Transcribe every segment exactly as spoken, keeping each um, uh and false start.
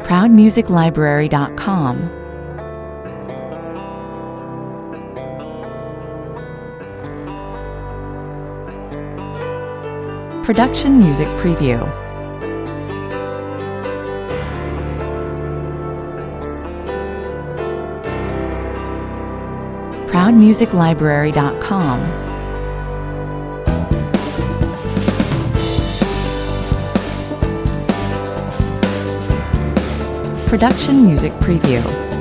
proud music library dot com. Production Music Preview. proud music library dot com. Production Music Preview.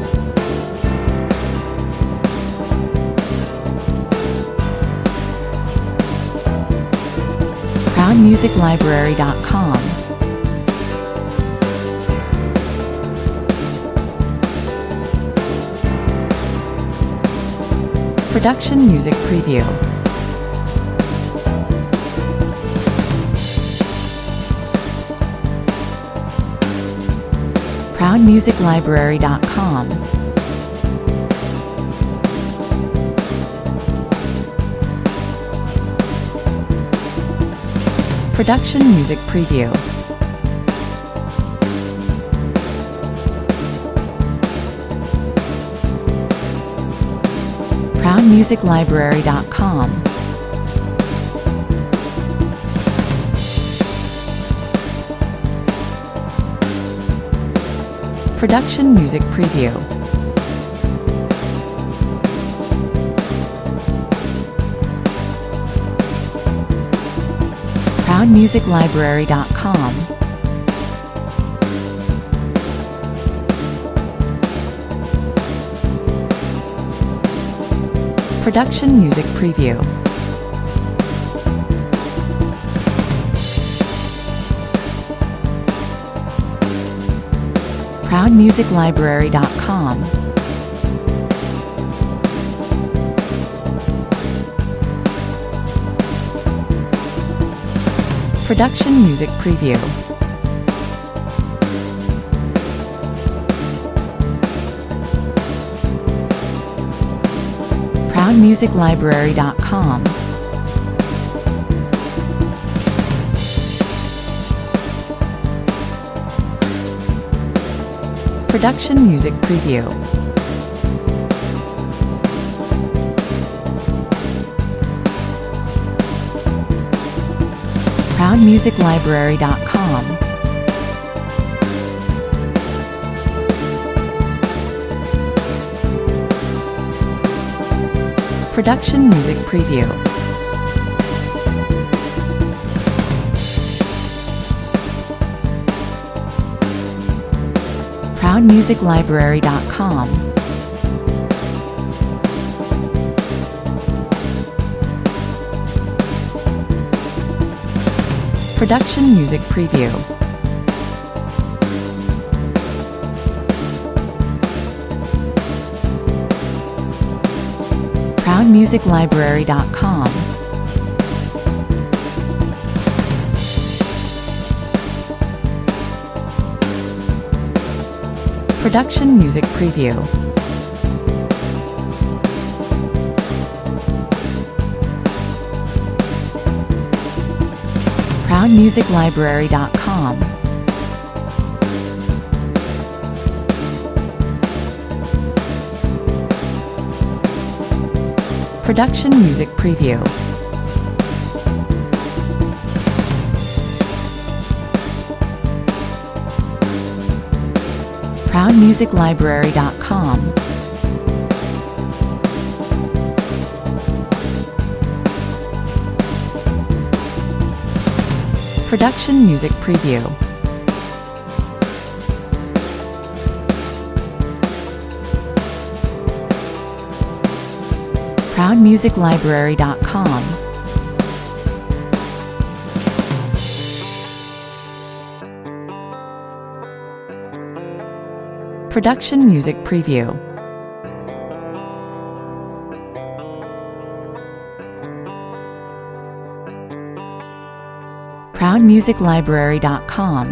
proud music library dot com. Production Music Preview. proud music library dot com. Production Music Preview. proud music library dot com. Production Music Preview. proud music library dot com. Production Music Preview. proud music library dot com. Production Music Preview. proud music library dot com. Production Music Preview. proud music library dot com. Production Music Preview. proud music library dot com. Production Music Preview. proud music library dot com. Production Music Preview. proud music library dot com. Production Music Preview. proud music library dot com. Production Music Preview. proud music library dot com. Production Music Preview. proud music library dot com.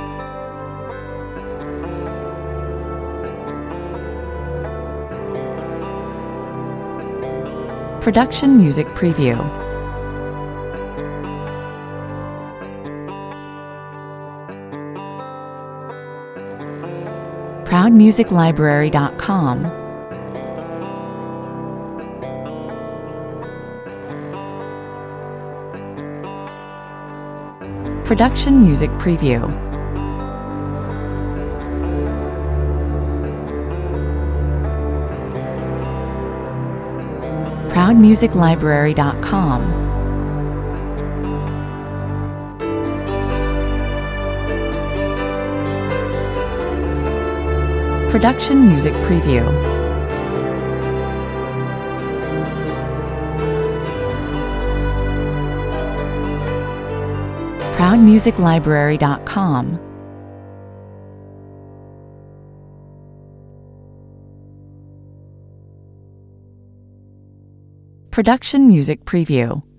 Production Music Preview. proud music library dot com, Production Music Preview, proud music library dot com, Production Music Preview, proud music library dot com, Production Music Preview.